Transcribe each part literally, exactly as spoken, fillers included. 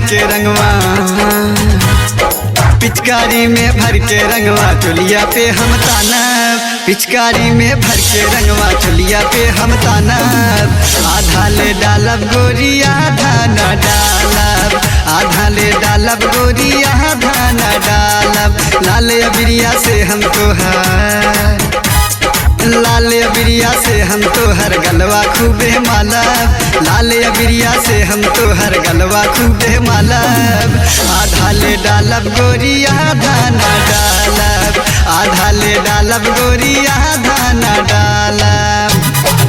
के रंगवा, पिचकारी में भर के रंगवा चोलिया पे हम तानब, पिचकारी में भर के रंगवा चोलिया पे हम तानब। आधा ले डालब गोरी आधा न डालब, आधा ले डालब गोरी आधा न डालब। लाल अबिरिया से हम तोहार, लाल अबिरिया से हम तोहर गलवा खूबे मालब, लाल अबिरिया से हम तोहर गलवा खूबे मालब। आधा ले डालब गोरी आधा न डालब, आधा ले डालब गोरी आधा न डालब।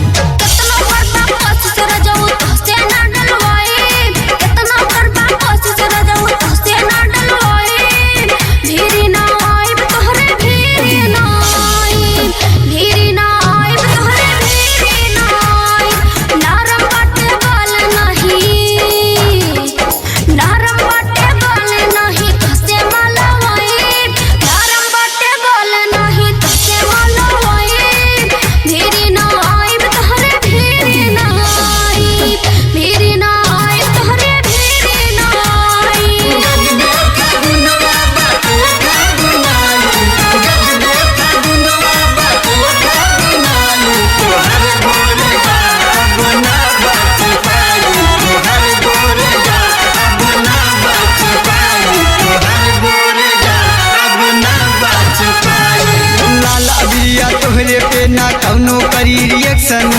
तोहरे पे ना कौनो करी रिएक्शन,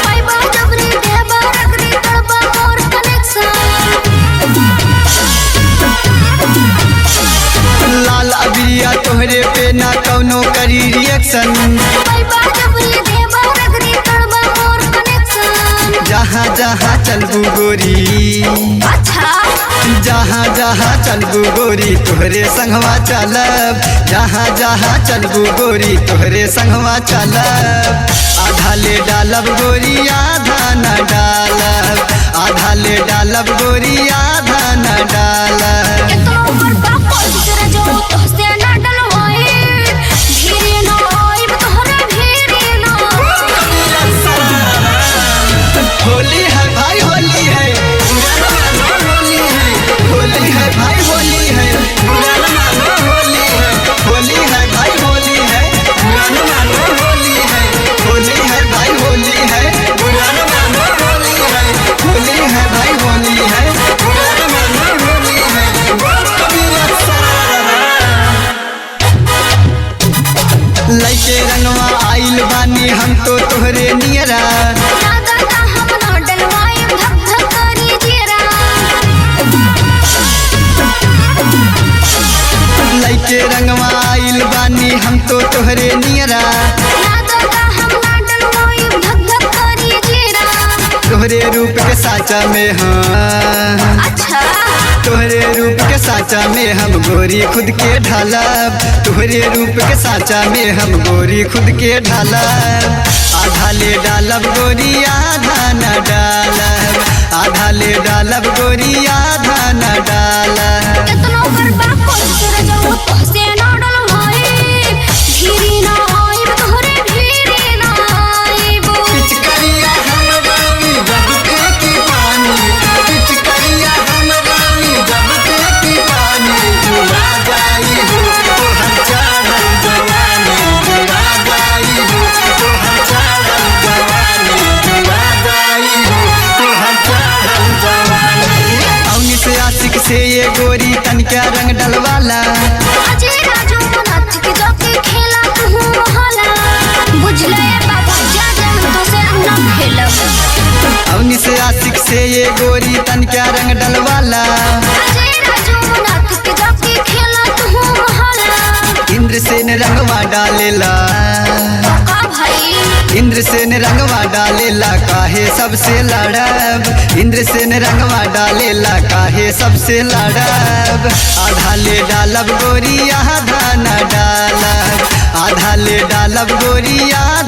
लाल अबिरिया तोहरे पे ना कौनो करी रिएक्शन। जहाँ जहाँ चलबू गोरी, अच्छा जहाँ जहाँ चलबू गोरी तोहरे संगवा चलब, जहाँ जहाँ चलबू गोरी तोहरे संगवा चलब। आधा ले डालब गोरी आधा न डालब, आधा ले डालब गोरी आधा न डालब। होली है भाई होली है, होली है, होली है भाई होली है, होली है, होली है भाई होली है, होली है, होली है भाई होली है, होली है, होली है भाई होली है, होली है। लइके रंगवा आइल बानी हम तो तोहरे नियरा, लइके रंगवा आइल बानी हम तो तोहरे नियरा। तोहरे रूप के साचा में हाँ, अच्छा तोहरे रूप के साचा में हम गोरी खुद के ढालब, तोहरे रूप के साचा में हम गोरी खुद के ढालब। आधा ले डालब गोरी आधा न डालब, आधा ले डालब गोरी आधा न डालब। से ये गोरी तन क्या रंग डलवाला, अवनी से आशिक से ये गोरी तन क्या रंग डलवाला। इंद्र से न रंगवा डालेला, इंद्र से न रंगवा डालेला काहे सबसे लड़ब, इंद्र से न रंगवा डालेला काहे सबसे लड़ब। आधा ले डालब गोरी आधा न डालब, आधा ले डालब गोरी